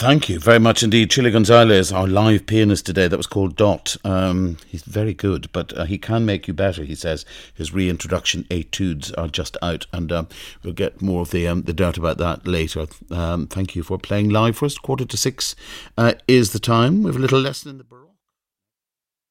Thank you very much indeed. Chile Gonzalez, our live pianist today, that was called Dot. He's very good, but he can make you better, he says. His reintroduction etudes are just out, and we'll get more of the dirt about that later. Thank you for playing live for us. 5:45 is the time. We have a little lesson in the Baroque.